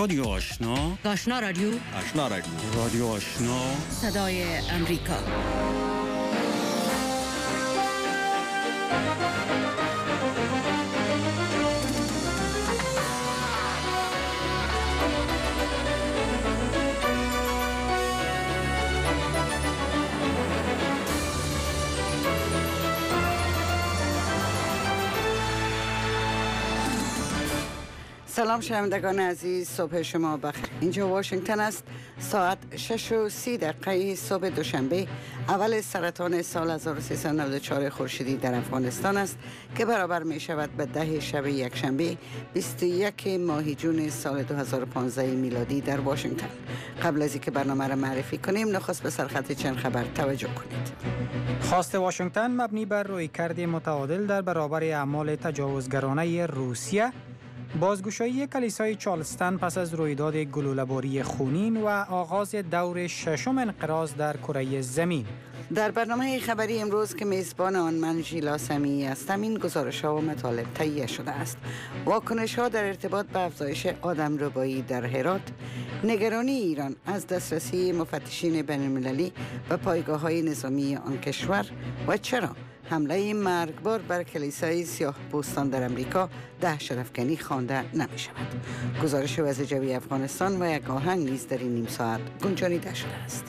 رادیو آشنا، آشنا رادیو، آشنا رادیو، رادیو آشنا، صدای امریکا. سلام شنوندگان عزیز، صبح شما بخیر. اینجا واشنگتن است. ساعت 6:30 صبح دوشنبه اول سرطان سال 1394 خورشیدی در افغانستان است که برابر می شود به 10 شب یکشنبه 21 ماه جون سال 2015 میلادی در واشنگتن. قبل از اینکه برنامه را معرفی کنیم نخست به سرخط چند خبر توجه کنید. خواست واشنگتن مبنی بر رویکرد متعادل در برابر اعمال تجاوزگرانه روسیه، بازگشایی کلیسای چارلستن پس از رویداد گلوله‌باری خونین و آغاز دور ششم انقراض در کره زمین. در برنامه خبری امروز که میزبان آن من ژیلا سمیعی هستم، این گزارش‌ها و مطالب تهیه شده است. واکنش‌ها در ارتباط به افزایش آدمربایی در هرات، نگرانی ایران از دسترسی مفتشین بین‌المللی به پایگاه‌های نظامی آن کشور و چرا حمله مرگبار بر کلیسای سیاه‌پوستان در امریکا دهشت‌افکنی خوانده نمی‌شود. گزارش وضع جوی افغانستان و یک آهنگ نیز در این نیم ساعت گنجانیده شده است.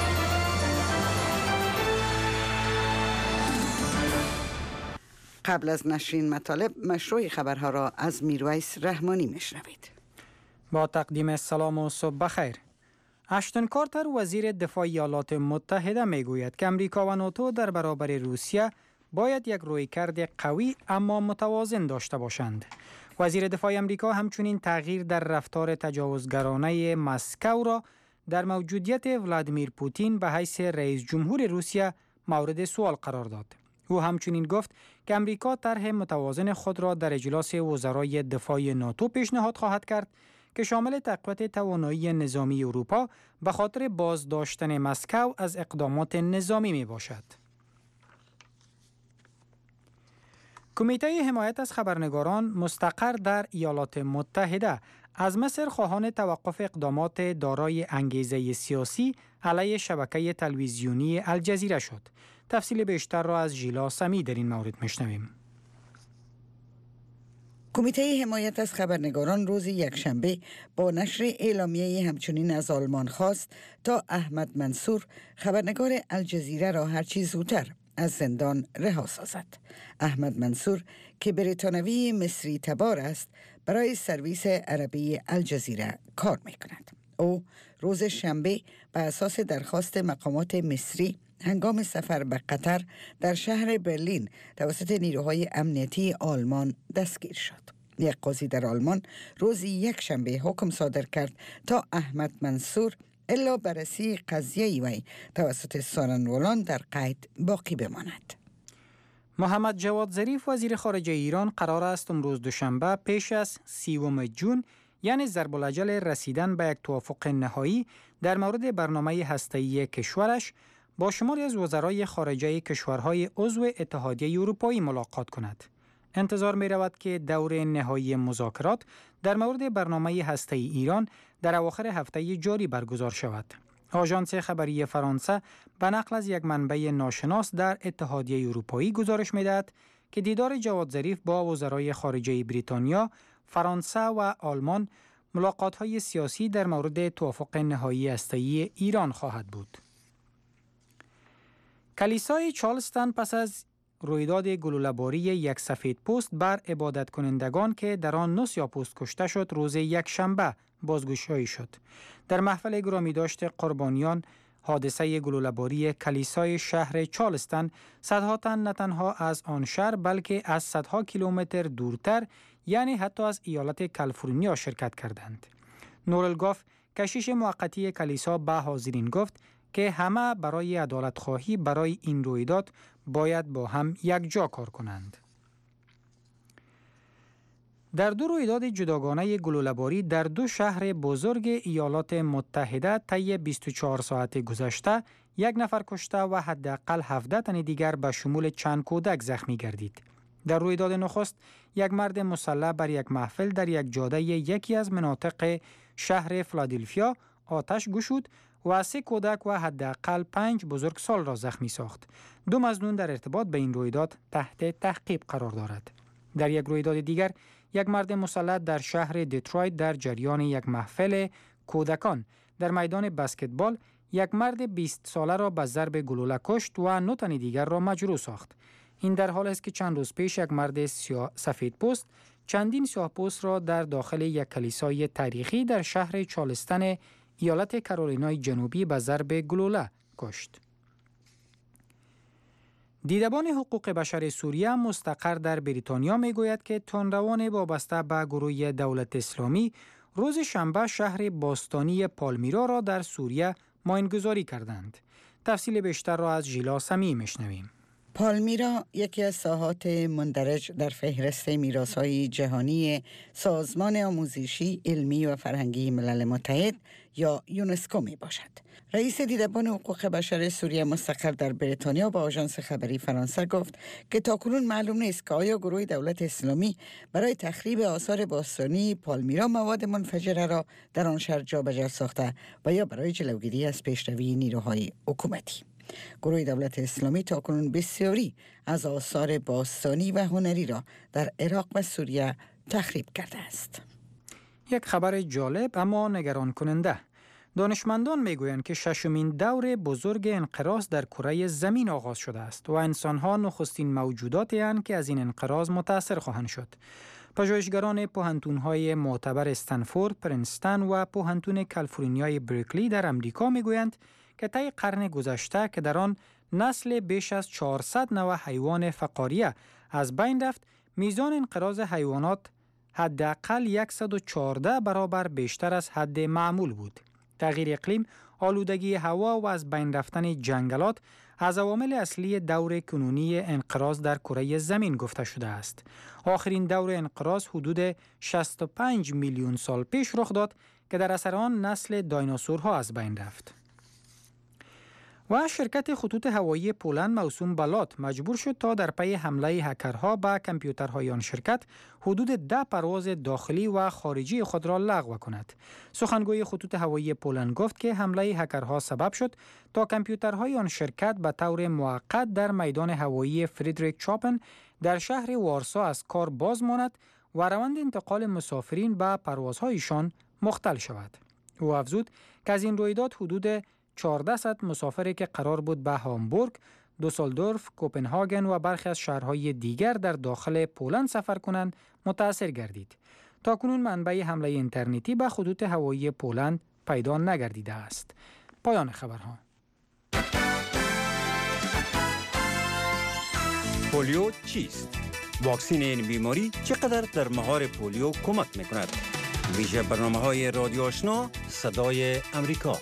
قبل از نشر این مطالب مشروع خبرها را از میرویس رحمانی میشنوید. با تقدیم سلام و صبح بخیر. اشتون کارتر وزیر دفاع ایالات متحده میگوید که امریکا و ناتو در برابر روسیه باید یک رویکرد قوی اما متوازن داشته باشند. وزیر دفاع امریکا همچنین تغییر در رفتار تجاوزگرانه مسکو را در موجودیت ولادیمیر پوتین به حیث رئیس جمهور روسیه مورد سوال قرار داد. او همچنین گفت که امریکا طرح متوازن خود را در اجلاس وزرای دفاع ناتو پیشنهاد خواهد کرد که شامل تقویت توانایی نظامی اروپا به خاطر بازداشتن مسکو از اقدامات نظامی می باشد. کمیته حمایت از خبرنگاران مستقر در ایالات متحده از مصر خواهان توقف اقدامات دارای انگیزه سیاسی علیه شبکه تلویزیونی الجزیره شد. تفصیل بیشتر را از ژیلا سمیعی در این مورد میشنویم. کمیته حمایت از خبرنگاران روز یکشنبه با نشر اعلامیه همچنین از آلمان خواست تا احمد منصور خبرنگار الجزیره را هرچی زودتر از زندان رها سازد. احمد منصور که بریتانوی مصری تبار است برای سرویس عربی الجزیره کار می کند. او روز شنبه به اساس درخواست مقامات مصری هنگام سفر به قطر در شهر برلین توسط نیروهای امنیتی آلمان دستگیر شد. یک قاضی در آلمان روز یکشنبه حکم صادر کرد تا احمد منصور الا بررسی قضیه وی توسط سارنولان در قید باقی بماند. محمد جواد ظریف وزیر خارجه ایران قرار است امروز دوشنبه پیش از 30 جون یعنی ضرب الاجل رسیدن به یک توافق نهایی در مورد برنامه هسته‌ای کشورش با شماری از وزرای خارجه کشورهای عضو اتحادیه اروپایی ملاقات کند. انتظار می رود که دور نهایی مذاکرات در مورد برنامه هسته‌ای ایران در اواخر هفته جاری برگزار شود. آژانس خبری فرانسه به نقل از یک منبع ناشناس در اتحادیه اروپایی گزارش می دهد که دیدار جواد ظریف با وزرای خارجه بریتانیا، فرانسه و آلمان ملاقات‌های سیاسی در مورد توافق نهایی هسته‌ای ایران خواهد بود. کلیسای چارلستن پس از رویداد گلوله‌باری یک سفیدپوست بر عبادت کنندگان که در آن 9 سیاه‌پوست کشته شد روز یکشنبه بازگشایی شد. در محفل گرامی داشت قربانیان حادثه گلوله‌باری کلیسای شهر چارلستن صدها تن نه تنها از آن شهر بلکه از صدها کیلومتر دورتر یعنی حتی از ایالت کالیفرنیا شرکت کردند. نورل گاف کشیش موقتی کلیسا به حاضرین گفت که همه برای عدالت خواهی برای این رویداد باید با هم یک جا کار کنند. در دو رویداد جداگانه گلوله‌باری در دو شهر بزرگ ایالات متحده طی 24 ساعت گذشته یک نفر کشته و حداقل 17 تن دیگر به شمول چند کودک زخمی گردید. در رویداد نخست یک مرد مسلح بر یک محفل در یک جاده یکی از مناطق شهر فیلادلفیا آتش گشود و 3 کودک و حداقل 5 بزرگسال را زخمی ساخت. 2 مظنون در ارتباط به این رویداد تحت تحقیق قرار دارد. در یک رویداد دیگر، یک مرد مسلح در شهر دیترویت در جریان یک محفل کودکان در میدان بسکتبال یک مرد 20 ساله را به ضرب گلوله کشت و 9 تن دیگر را مجروح ساخت. این در حالی است که چند روز پیش یک مرد سفید پوست چندین سیاه پوست را در داخل یک کلیسای تاریخی در شهر چارلستن ایالت کارولینای جنوبی به ضرب گلوله کشت. دیدبان حقوق بشر سوریه مستقر در بریتانیا میگوید که تندروان وابسته به گروه دولت اسلامی روز شنبه شهر باستانی پالمیرا را در سوریه ماینگذاری کردند. تفصیل بیشتر را از ژیلا سمی میشنویم. پالمیرا یکی از ساحات مندرج در فهرست میراث‌های جهانی سازمان آموزشی، علمی و فرهنگی ملل متحد یا یونسکو می باشد. رئیس دیدبان حقوق بشر سوریه مستقر در بریتانیا با آژانس خبری فرانسه گفت که تاکنون معلوم نیست که آیا گروه دولت اسلامی برای تخریب آثار باستانی پالمیرا مواد منفجره را در آن شهر جابجا ساخته و یا برای جلوگیری از پیشروی نیروهای حکومتی. گروه دولت اسلامی تاکنون بسیاری از آثار باستانی و هنری را در عراق و سوریه تخریب کرده است. یک خبر جالب اما نگران کننده. دانشمندان میگویند که 6مین دور بزرگ انقراض در کره زمین آغاز شده است و انسان‌ها نخستین موجوداتی اند که از این انقراض متأثر خواهند شد. پژوهشگران پوهنتون‌های معتبر استنفورد، پرینستون و پوهنتون کالیفرنیای برکلی در امریکا میگویند که طی قرن گذشته که در آن نسل بیش از 400 نوع حیوان فقاریه از بین رفت، میزان انقراض حیوانات حداقل 114 برابر بیشتر از حد معمول بود. تغییر اقلیم، آلودگی هوا و از بین رفتن جنگلات از عوامل اصلی دور کنونی انقراض در کره زمین گفته شده است. آخرین دور انقراض حدود 65 میلیون سال پیش رخ داد که در اثر آن نسل دایناسورها از بین رفت. و شرکت خطوط هوایی پولند موسوم به لات مجبور شد تا در پی حمله هکرها به کامپیوترهای آن شرکت حدود 10 پرواز داخلی و خارجی خود را لغو کند. سخنگوی خطوط هوایی پولند گفت که حمله هکرها سبب شد تا کامپیوترهای آن شرکت به طور موقت در میدان هوایی فریدریک چاپن در شهر وارسا از کار باز ماند و روند انتقال مسافرین به پروازهایشان مختل شود. او افزود که از این رویداد حدود 1400 مسافری که قرار بود به هامبورگ، دوسلدورف، کوپنهاگن و برخی از شهرهای دیگر در داخل پولند سفر کنند متأثر گردید. تاکنون منبع حمله اینترنتی به خطوط هوایی پولند پیدا نگردیده است. پایان خبرها. پولیو چیست؟ واکسن این بیماری چقدر در مهار پولیو کمک میکند؟ ویژه برنامه‌های رادیو آشنا صدای امریکا.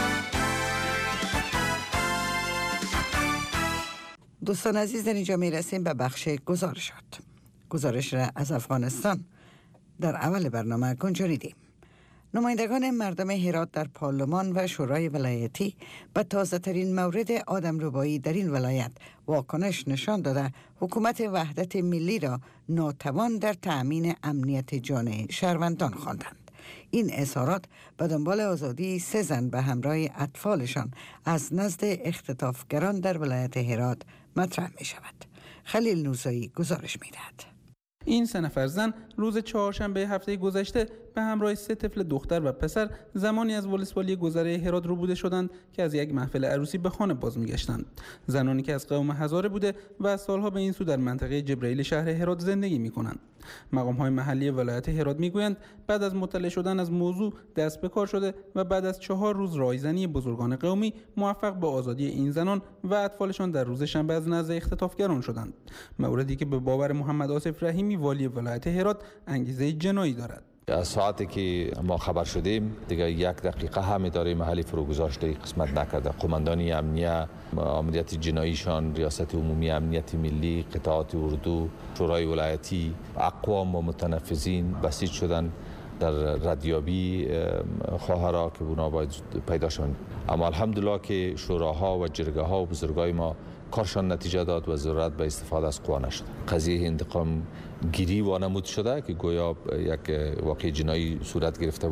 دوستان عزیز، در اینجا می رسیم به بخش گزارشات. گزارش را از افغانستان در اول برنامه گنجانیدیم. نمایندگان مردم هرات در پارلمان و شورای ولایتی به تازه ترین مورد آدمربایی در این ولایت واکنش نشان داده حکومت وحدت ملی را ناتوان در تأمین امنیت جان شهروندان خواندند. این اظهارات به دنبال آزادی 3 زن به همراه اطفالشان از نزد اختطافگران در ولایت هرات مطرح می شود. خلیل نوزایی گزارش می دهد. این 3 نفر زن روز چهارشنبه هفته گذشته به همراه 3 طفل دختر و پسر زمانی از ولسوالی گذره هرات روبوده شدند که از یک محفل عروسی به خانه باز می‌گشتند. زنانی که از قوم هزاره بوده و از سالها به این سو در منطقه جبرائیل شهر هرات زندگی می‌کنند. مقام‌های محلی ولایت هرات می‌گویند بعد از مطلع شدن از موضوع دست به کار شده و بعد از 4 روز رایزنی بزرگان قومی موفق به آزادی این زنان و اطفالشان در روز شنبه از نزد اختطافگران شدند. موردی که به باور محمد آصف رحیمی والی ولایت هرات انگیزه جنایی دارد. از ساعتی که ما خبر شدیم دیگه 1 دقیقه هم اداره محلی فروگذاشته قسمت نکرده. قماندانی امنیت جناییشان، ریاست عمومی امنیت ملی، قطاعات اردو، شورای ولایتی، اقوام و متنفذین بسیج شدن در ردیابی خواهرها که اونا باید پیدا شوند. اما الحمدلله که شوراها و جرگه ها و بزرگای ما کارشان نتیجه داد و ضرورت به استفاده از قوا نشد. قضیه انتقام گیری وانمود شده که گویا یک واقعه جنایی صورت گرفته بود.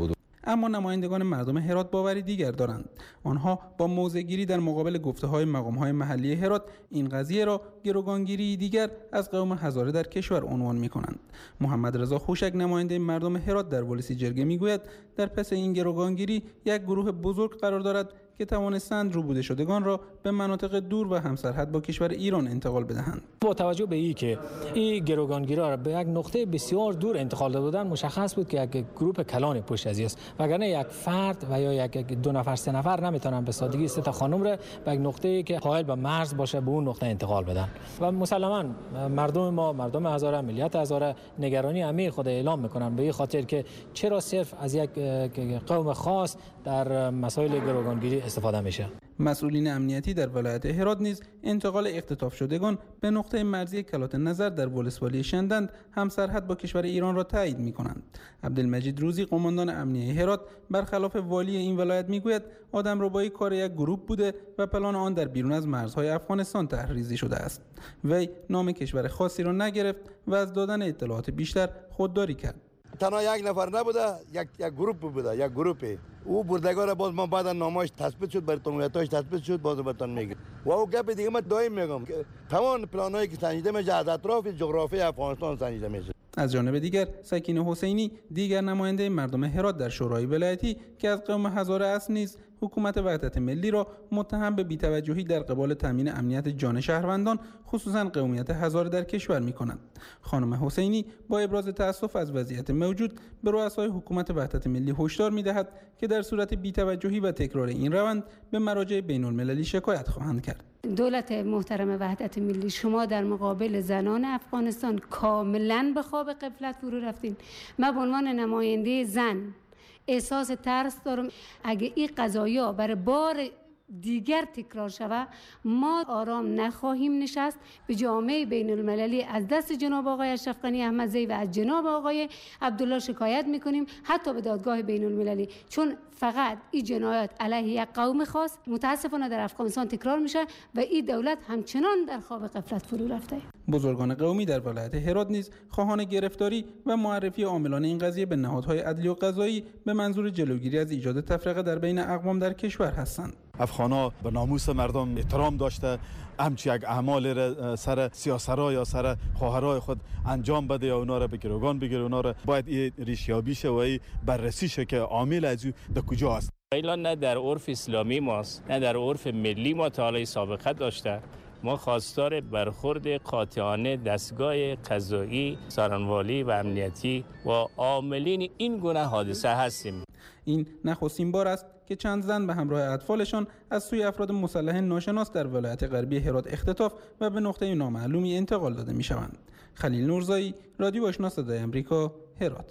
اما نمایندگان مردم هرات باوری دیگر دارند. آنها با موضع‌گیری در مقابل گفته‌های مقام‌های محلی هرات این قضیه را گروگانگیری دیگر از قوم هزاره در کشور عنوان می‌کنند. محمد رضا خوشک نماینده مردم هرات در پلیس جرگه می‌گوید در پس این گروگانگیری یک گروه بزرگ قرار دارد که توانستند روبوده شدگان را به مناطق دور و همسرحد با کشور ایران انتقال بدهند. با توجه به اینکه این گروگانگیرا را به یک نقطه بسیار دور انتقال داده بودند، مشخص بود که یک گروه کلان پشت از است، وگرنه یک فرد و یا یک دو نفر سه نفر نمیتونن به سادگی سه تا خانم را به یک نقطه‌ای که حائل به مرز باشه به اون نقطه انتقال بدن. و مسلماً مردم ما، مردم هزاره، ملیت هزاره نگرانی عمیق خود اعلام میکنن به این خاطر که چرا صرف از یک قوم خاص در مسائل گروگانگیری استفاده میشه. مسئولین امنیتی در ولایت هرات نیز انتقال اختطاف شدگان به نقطه مرزی کلات نظر در ولسوالی شندند همسرحد با کشور ایران را تایید می‌کنند. عبدالمجید روزی قماندان امنیه هرات برخلاف والی این ولایت میگوید آدمربایی کار یک گروه بوده و پلان آن در بیرون از مرزهای افغانستان طرحریزی شده است. وی نام کشور خاصی را نگرفت و از دادن اطلاعات بیشتر خودداری کرد. تنها یک نفر نبوده، یک گروپ بوده، یک گروپی. او بردگار باز ما بعد نامش تثبیت شد، برتونیتاش تثبیت شد، باز برتون میگه. و او گپ دیگه من دائم میگم که تمام پلانایی که سنجیده میشه از اطراف جغرافی افغانستان سنجیده میشه. از جانب دیگر سکینه حسینی دیگر نماینده مردم هرات در شورای ولایتی که از قوم هزاره است نیز حکومت وحدت ملی را متهم به بی‌توجهی در قبال تامین امنیت جان شهروندان خصوصا قومیت هزاره در کشور می‌کنند. خانم حسینی با ابراز تأسف از وضعیت موجود به رؤسای حکومت وحدت ملی هشدار می‌دهد که در صورت بی‌توجهی و تکرار این روند به مراجع بین‌المللی شکایت خواهند کرد. دولت محترم وحدت ملی، شما در مقابل زنان افغانستان کاملا به خواب غفلت فرو رفتین. من به عنوان نماینده زن احساس ترس دارم اگه این قضایا برای بار دیگر تکرار شود ما آرام نخواهیم نشست. به جامعه بین المللی از دست جناب آقای اشرف غنی احمدزی و از جناب آقای عبدالله شکایت میکنیم، حتی به دادگاه بین المللی، چون فقط این جنایات علیه یک قوم خاص متاسفانه در افغانستان تکرار میشه و این دولت همچنان در خواب غفلت فرو رفته. بزرگان قومی در ولایت هرات نیز خواهان گرفتاری و معرفی عاملان این قضیه به نهادهای عدلی و قضایی به منظور جلوگیری از ایجاد تفرقه در بین اقوام در کشور هستند. افغانا به ناموس مردم احترام داشته، همچی یک اعمال را سر سیاسرها یا سر خواهرای خود انجام بده یا اونا را به گروگان بگیره، اونا را باید این ریشیابی شه و بررسی شه که عامل از او در کجا است. ایلا نه در عرف اسلامی ماست نه در عرف ملی ما تا حالا سابقه داشته. ما خواستار برخورد قاطعانه دستگاه قضایی، سارنوالی و امنیتی و عاملین این گونه حادثه هستیم. این نخستین بار است که چند زن به همراه اطفالشان از سوی افراد مسلح ناشناس در ولایت غربی هرات اختطاف و به نقطه نامعلومی انتقال داده می شوند. خلیل نورزایی، رادیو آشنا صدای آمریکا، هرات.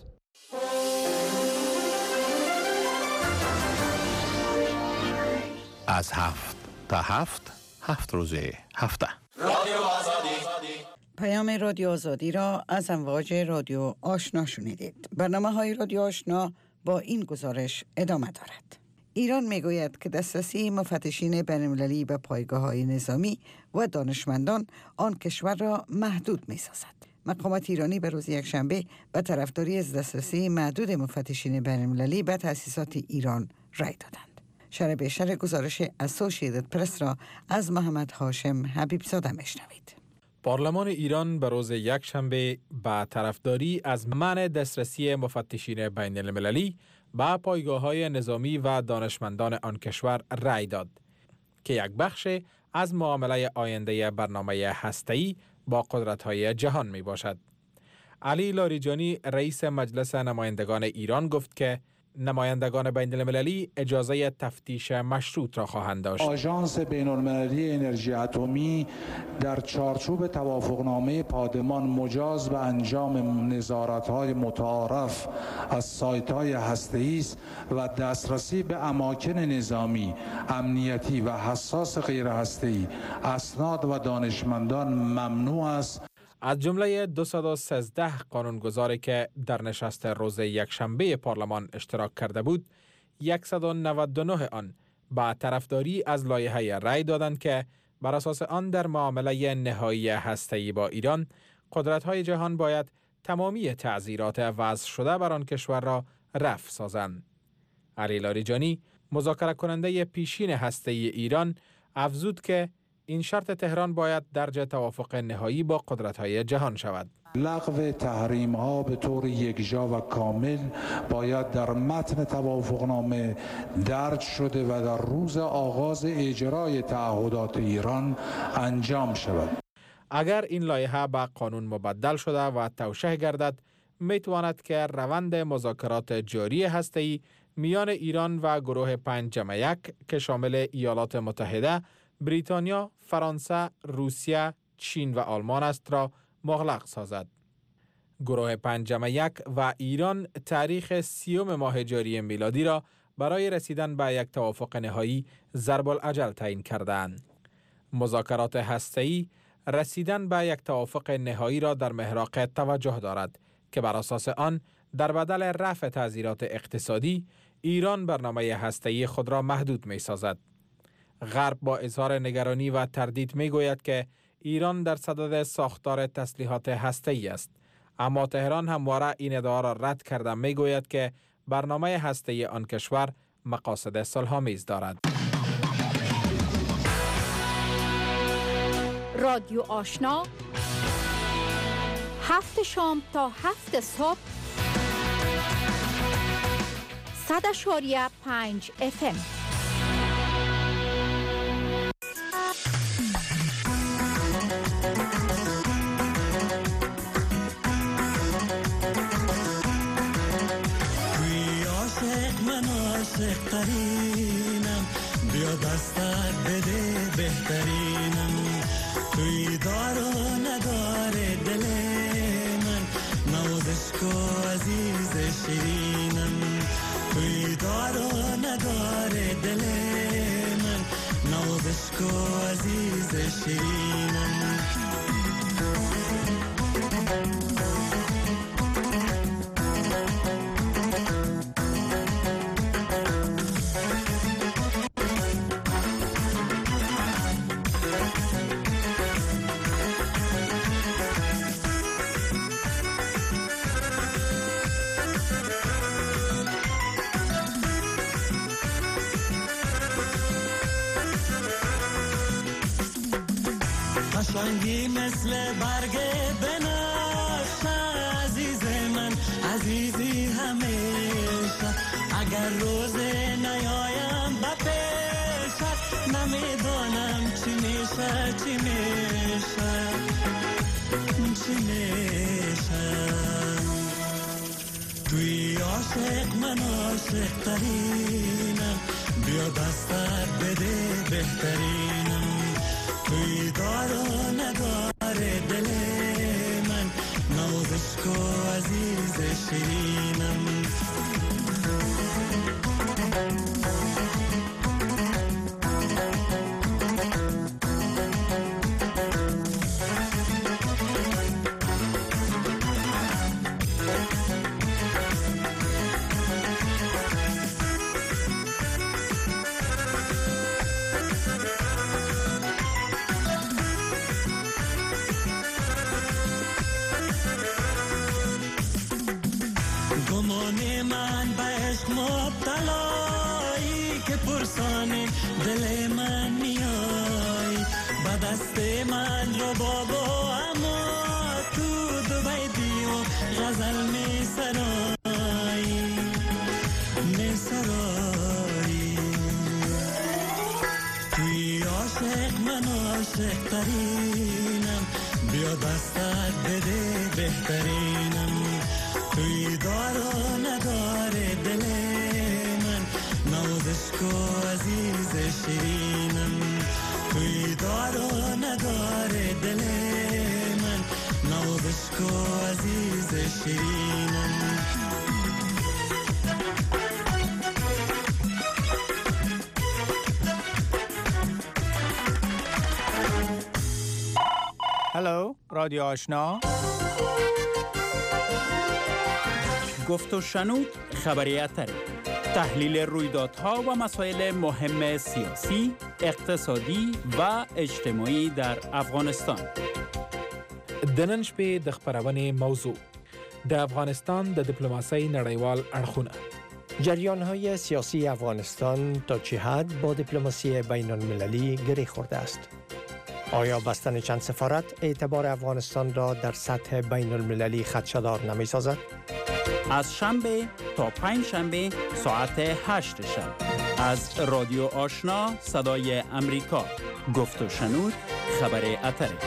از 7 تا 7 روز هفته. پیام رادیو آزادی را از امواج رادیو آشنا شنیدید. برنامه‌های رادیو آشنا با این گزارش ادامه دارد. ایران میگوید که دسترسی مفتشین بین‌المللی به پایگاه‌های نظامی و دانشمندان آن کشور را محدود می‌سازد. مقامات ایرانی به روز یکشنبه به طرفداری از دسترسی محدود مفتشین بین‌المللی به تأسیسات ایران رای دادند. شرح بیشتر گزارش اسوسییتد پرس را از محمد هاشم حبیبزاده میشنوید. پارلمان ایران به روز یکشنبه به طرفداری از منع دسترسی مفتشین بین المللی به پایگاه‌های نظامی و دانشمندان آن کشور رأی داد که یک بخش از معامله آینده برنامه هسته‌ای با قدرت‌های جهان می باشد. علی لاریجانی رئیس مجلس نمایندگان ایران گفت که نمایندگان بین المللی اجازه تفتیش مشروط را خواهند داشت. آژانس بین المللی انرژی اتمی در چارچوب توافقنامه پادمان مجاز به انجام نظارت‌های متعارف از سایت‌های هسته‌ای است و دسترسی به اماکن نظامی، امنیتی و حساس غیر هسته‌ای، اسناد و دانشمندان ممنوع است. از جمله 213 قانونگذاری که در نشست روز یکشنبه پارلمان اشتراک کرده بود، 199 آن با طرفداری از لایحه رأی دادند که بر اساس آن در معامله نهایی هسته‌ای با ایران، قدرت‌های جهان باید تمامی تعزیرات وضع شده بر آن کشور را رفع سازند. علی لاریجانی مذاکره کننده پیشین هسته‌ای ایران افزود که این شرط تهران باید درج توافق نهایی با قدرت‌های جهان شود. لغو تحریم ها به طور یکجا و کامل باید در متن توافقنامه درج شده و در روز آغاز اجرای تعهدات ایران انجام شود. اگر این لایحه به قانون مبدل شده و توشیح گردد، میتواند که روند مذاکرات جاری هسته‌ای میان ایران و گروه 5+1 که شامل ایالات متحده، بریتانیا، فرانسه، روسیه، چین و آلمان است را مغلق سازد. گروه 5+1 و ایران تاریخ 30 ماه جاری میلادی را برای رسیدن به یک توافق نهایی ضرب الاجل تعیین کردند. مذاکرات هسته‌ای رسیدن به یک توافق نهایی را در محراق توجه دارد که بر اساس آن در بدل رفع تعزیرات اقتصادی ایران برنامه هسته‌ای خود را محدود می سازد. غرب با اظهار نگرانی و تردید می گوید که ایران در صدد ساختار تسلیحات هسته‌ای است، اما تهران همواره این ادعا را رد کرده می گوید که برنامه هسته‌ای آن کشور مقاصد صلح‌آمیز دارد. رادیو آشنا 7 شام تا 7 صبح 100.5 FM. عاشق ترینم، بیا دستت بده بهترینم، توی دار و نداره دل من، نوازش کو عزیز شیرینم، توی دار و نداره دل من، نوازش کو عزیز شیرینم. قشنگی مثل برگ بنفشه عزیز من، عزیزی همیشه، اگر روز نیایم به پیشت نمیدانم چی میشه چی میشه چی میشه. توی عاشق من عاشق ترینم، بیا دستت بده بهترینم، توی دار و نداره دل من، نوازش کو عزیز شیرینم. گمان من به عشق مبتلایی که پرسان دل من میای، به دست من رو بابا اما تو دوبای دیو غزل میسرایی میسرایی. توی عاشق من عاشق ترینم، بیا دستت بده بهترینم، توی دار و نداره دل من، نوازش کو عزیز شیرینم، توی دار و نداره دل من، نوازش کو عزیز شیرینم. هلو رادیو آشنا، گفت و شنود خبریت تحلیل رویدادها و مسائل مهم سیاسی، اقتصادی و اجتماعی در افغانستان. دننش به د خبرونه موضوع د افغانستان د ډیپلوماسۍ نړیوال اړخونه جریان‌های سیاسی افغانستان تا چه حد با دیپلماسی بین‌المللی گره خورده است؟ آیا بستن چند سفارت اعتبار افغانستان را در سطح بین‌المللی خدشه‌دار نمی‌سازد؟ از شنبه تا پنج شنبه ساعت 8 شب از رادیو آشنا صدای امریکا، گفت و شنود خبر اتره.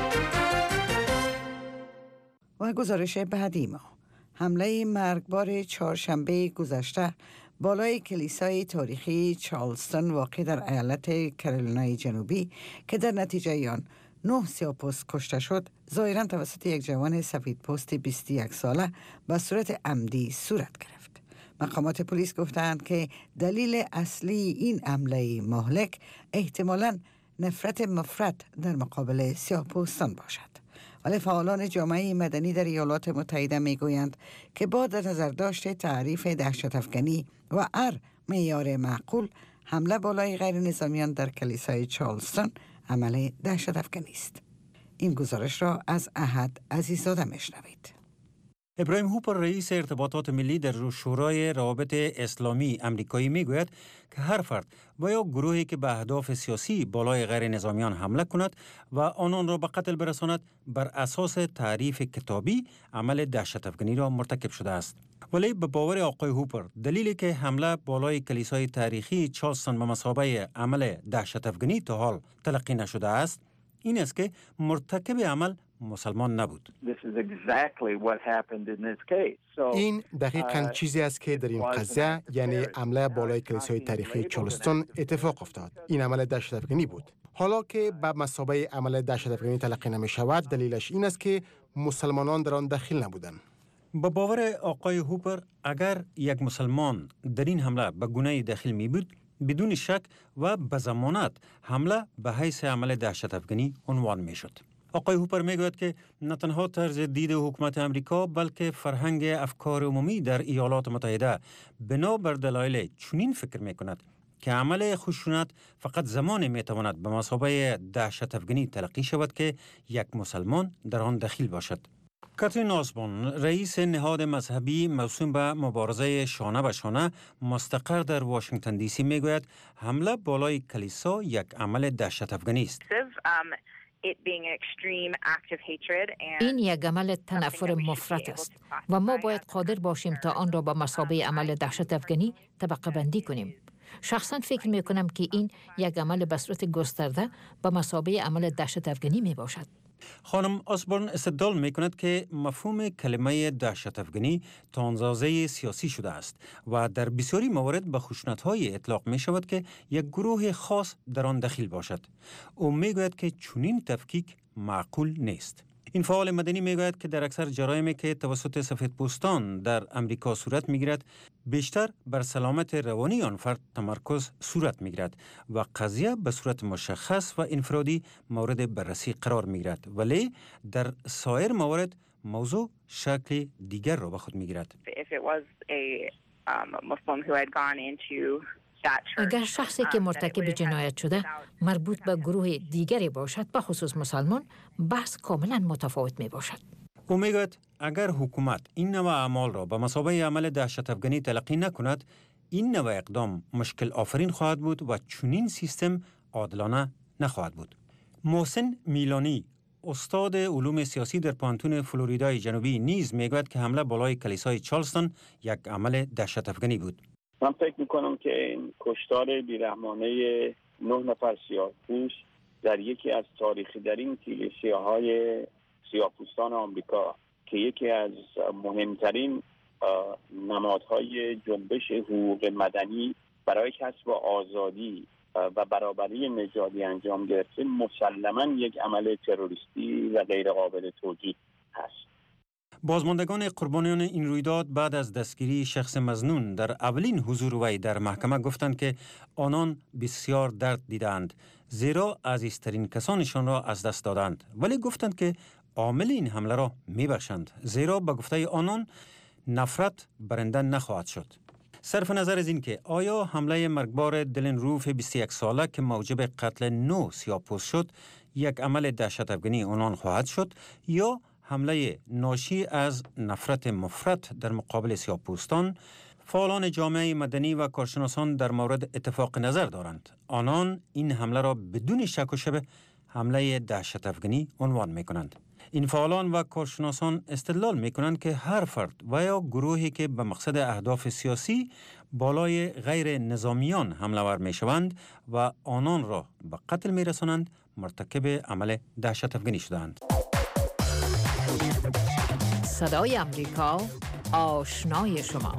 و گزارش بعدی ما، حمله مرگبار چهارشنبه گذشته بالای کلیسای تاریخی چارلستون واقع در ایالت کارولینای جنوبی که در نتیجه آن 9 سیاه‌پوست کشته شد، ظاهراً توسط یک جوان سفیدپوست 21 ساله به صورت عمدی صورت گرفت. مقامات پلیس گفتند که دلیل اصلی این حمله مهلک احتمالاً نفرت مفرط در مقابل سیاه‌پوستان باشد. ولی فعالان جامعه مدنی در ایالات متحده میگویند که با در نظر داشت تعریف دهشت‌افکنی و معیار معقول، حمله بالای غیر نظامیان در کلیسای چارلستون عمل دهشت‌افکنی است. این گزارش را از احد عزیزاده میشنوید. ابراهیم هوپر رئیس ارتباطات ملی در شورای روابط اسلامی امریکایی میگوید که هر فرد و یا گروهی که به اهداف سیاسی بالای غیر نظامیان حمله کند و آنان را به قتل برساند بر اساس تعریف کتابی عمل دهشت‌افکنی را مرتکب شده است. ولی به باور آقای هوپر دلیلی که حمله بالای کلیسای تاریخی چارلستون به مثابه عمل دهشت‌افکنی تا حال تلقی نشده است این است که مرتکب عمل مسلمان نبود. این دقیقاً چیزی است که در این قضیه یعنی حمله بالای کلیسای تاریخی چارلستون اتفاق افتاد. این عمل دهشت‌افکنی بود. حالا که به مثابه عمل دهشت‌افکنی تلقی نمی شود دلیلش این است که مسلمانان در آن دخیل نبودند. با باور آقای هوپر اگر یک مسلمان در این حمله به گناه داخل می بود بدون شک و به ضمانت حمله به حیث عمل دهشت‌افکنی عنوان می شد. آقای هوپر می گوید که نه تنها طرز دید حکومت امریکا بلکه فرهنگ افکار عمومی در ایالات متحده بنا بر دلایل چنین فکر می کند که عمل خشونت فقط زمان می تواند به مثابه دهشت‌افکنی تلقی شود که یک مسلمان در آن دخیل باشد. کاترین آسبورن رئیس نهاد مذهبی موسوم به مبارزه شانه به شانه مستقر در واشنگتن دی سی می گوید حمله بالای کلیسا یک عمل دهشت‌افکنی است. این یک عمل تنفر مفرط است و ما باید قادر باشیم تا آن را به مثابه عمل دهشت‌افکنی طبقه بندی کنیم. شخصا فکر می کنم که این یک عمل به صورت گسترده به مثابه عمل دهشت‌افکنی می باشد. خانم آسبورن استدلال می کند که مفهوم کلمه دهشت‌افکنی تا اندازه سیاسی شده است و در بسیاری موارد به خشونت‌های اطلاق می شود که یک گروه خاص در آن دخیل باشد. او می گوید که چنین تفکیک معقول نیست. این فعال مدنی می گوید که در اکثر جرایمی که توسط سفیدپوستان در امریکا صورت می گیرد بیشتر بر سلامت روانی آن فرد تمرکز صورت می گیرد و قضیه به صورت مشخص و انفرادی مورد بررسی قرار می گیرد ولی در سایر موارد موضوع شکل دیگر را به خود می گیرد. اگر شخصی که مرتکب جنایت شده مربوط به گروه دیگری باشد به خصوص مسلمان بحث کاملا متفاوت می باشد. او می گوید اگر حکومت این نوع اعمال را به مثابه عمل دهشت‌افکنی تلقی نکند این نوع اقدام مشکل آفرین خواهد بود و چنین سیستم عادلانه نخواهد بود. محسن میلانی استاد علوم سیاسی در پانتون فلوریدای جنوبی نیز می گوید که حمله بالای کلیسای چارلستون یک عمل دهشت‌افکنی بود. من فکر میکنم که این کشتار بیرحمانه 9 نفر سیاه‌پوست در یکی از تاریخی ترین کلیساهای سیاه‌پوستان آمریکا که یکی از مهمترین نمادهای جنبش حقوق مدنی برای کسب آزادی و برابری نژادی انجام گرفته مسلماً یک عمل تروریستی و غیر قابل توجیه هست. بازماندگان قربانیان این رویداد بعد از دستگیری شخص مظنون در اولین حضور وی در محکمه گفتند که آنان بسیار درد دیدند زیرا عزیزترین کسانشان را از دست دادند ولی گفتند که عامل این حمله را میبخشند زیرا به گفته آنان نفرت برنده نخواهد شد. صرف نظر از این که آیا حمله مرگبار دلن روف 21 ساله که موجب قتل 9 سیاه‌پوست شد یک عمل دهشت‌افکنی آنان خواهد شد یا حمله ناشی از نفرت مفرط در مقابل سیاه‌پوستان، فعالان جامعه مدنی و کارشناسان در مورد اتفاق نظر دارند. آنان این حمله را بدون شک و شبه حمله دهشت افغانی عنوان می کنند. این فعالان و کارشناسان استدلال می کنند که هر فرد و یا گروهی که به مقصد اهداف سیاسی بالای غیر نظامیان حمله ور می شوند و آنان را به قتل می رسانند مرتکب عمل دهشت افغانی شدند. صدای امریکا، آشنای شما.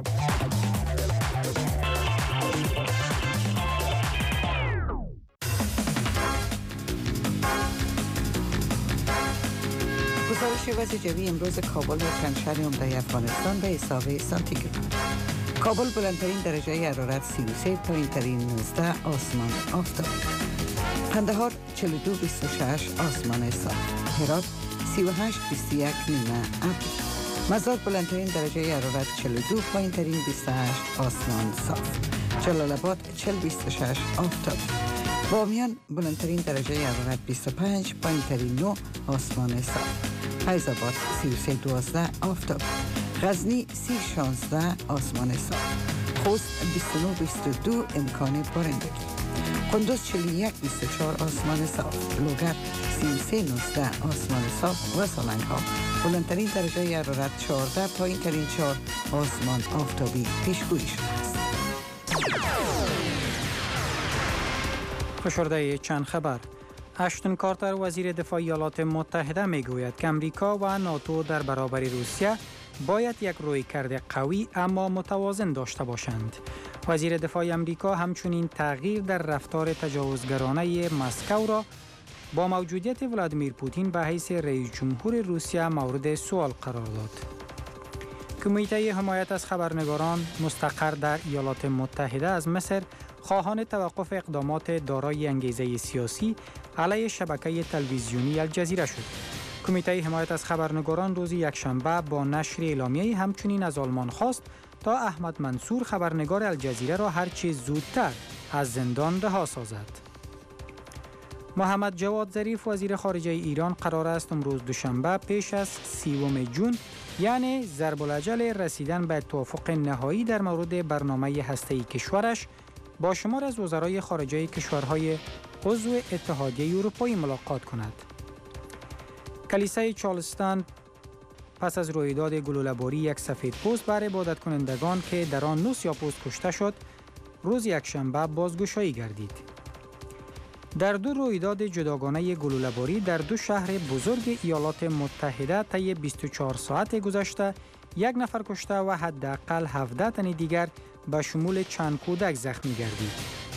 گزارش وضع جوی امروز کابل و چند شهر عمده افغانستان به حساب سانتیگراد. کابل بلندترین درجه حرارت 33، پایینترین 19 آسمان آفتاب. قندهار 42-26 آسمان صاف. هرات 38-21 نیمه ابر. مزار بلندترین درجه حرارت 42، پایینترین 28 آسمان صاف. جلال آباد 40-26 آفتاب. بامیان بلندترین درجه حرارت 25، پایینترین 9 آسمان صاف. فیض آباد 33-12 آفتاب. غزنی 30-16 آسمان صاف. خوست 29-22 امکان بارندگی. قندوز 41-24 آسمان صاف. لوگر 33-19 آسمان صاف و سالنگ‌ها بلندترین درجه حرارت 14، پایینترین 4 آسمان آفتابی پیشگویی شده است. فشرده چند خبر. اشتون کارتر وزیر دفاع ایالات متحده میگوید که امریکا و ناتو در برابر روسیه باید یک رویکرد قوی اما متوازن داشته باشند. وزیر دفاع امریکا همچنین تغییر در رفتار تجاوزگرانه مسکو را با موجودیت ولادیمیر پوتین به حیث رئیس جمهور روسیه مورد سوال قرار داد. کمیته حمایت از خبرنگاران مستقر در ایالات متحده از مصر خواهان توقف اقدامات دارای انگیزه سیاسی علیه شبکه تلویزیونی الجزیره شد. کمیته حمایت از خبرنگاران روز یکشنبه با نشر اعلامیه همچنین از آلمان خواست تا احمد منصور خبرنگار الجزیره را هرچه زودتر از زندان رها سازد. محمد جواد ظریف وزیر خارجه ایران قرار است امروز دوشنبه پیش از 30 جون یعنی ضرب الاجل رسیدن به توافق نهایی در مورد برنامه هسته‌ای کشورش با شمار از وزرای خارجه کشورهای عضو اتحادیه اروپایی ملاقات کند. کلیسای چارلستون پس از رویداد گلوله‌باری یک سفید پوست بر عبادت کنندگان که در آن 9 سیاه‌پوست کشته شد روز یکشنبه بازگشایی گردید. در دو رویداد جداگانه گلوله‌باری در دو شهر بزرگ ایالات متحده طی 24 ساعت گذشته یک نفر کشته و حداقل 17 تن دیگر به شمول چند کودک زخمی گردید.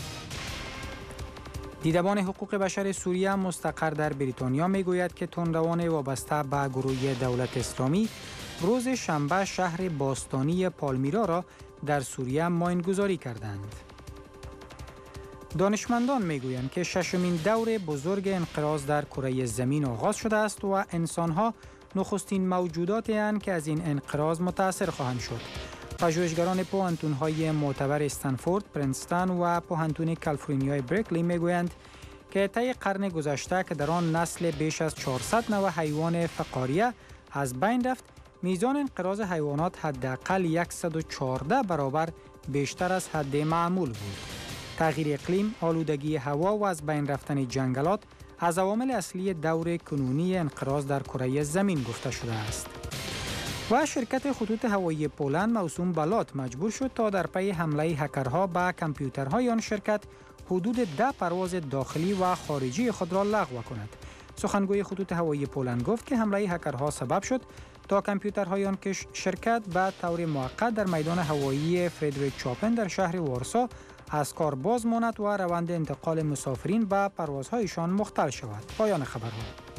دیدبان حقوق بشر سوریه مستقر در بریتانیا میگوید که تندروان وابسته به گروه دولت اسلامی روز شنبه شهر باستانی پالمیرا را در سوریه ماینگذاری کردند. دانشمندان میگویند که ششمین دور بزرگ انقراض در کره زمین آغاز شده است و انسانها نخستین موجوداتی هستند که از این انقراض متاثر خواهند شد. پژوهشگران پوهنتون‌های معتبر استنفورد، پرنستون و پوهنتون کالیفرنیای برکلی میگویند که طی قرن گذشته که در آن نسل بیش از 400 نوع حیوان فقاریه از بین رفت، میزان انقراض حیوانات حداقل 114 برابر بیشتر از حد معمول بود. تغییر اقلیم، آلودگی هوا و از بین رفتن جنگلات از عوامل اصلی دور کنونی انقراض در کره زمین گفته شده است. و شرکت خطوط هوایی پولند موسوم بلات مجبور شد تا در پی حمله هکرها به کامپیوترهای آن شرکت حدود 10 پرواز داخلی و خارجی خود را لغو کند. سخنگوی خطوط هوایی پولند گفت که حمله هکرها سبب شد تا کامپیوترهای آن شرکت به طور موقت در میدان هوایی فردریک چاپن در شهر وارسا از کار باز ماند و روند انتقال مسافرین به پروازهایشان مختل شود. پایان خبرها.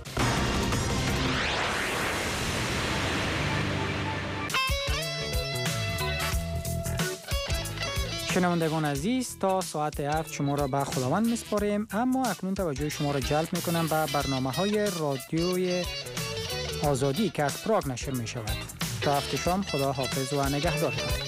شنوندگان عزیز، تا ساعت 7 شما را به خداوند میسپاریم، اما اکنون توجه شما را جلب میکنم به برنامه‌های رادیوی آزادی که از پراگ نشر می شود. تا هفته شام خدا حافظ و نگهدار.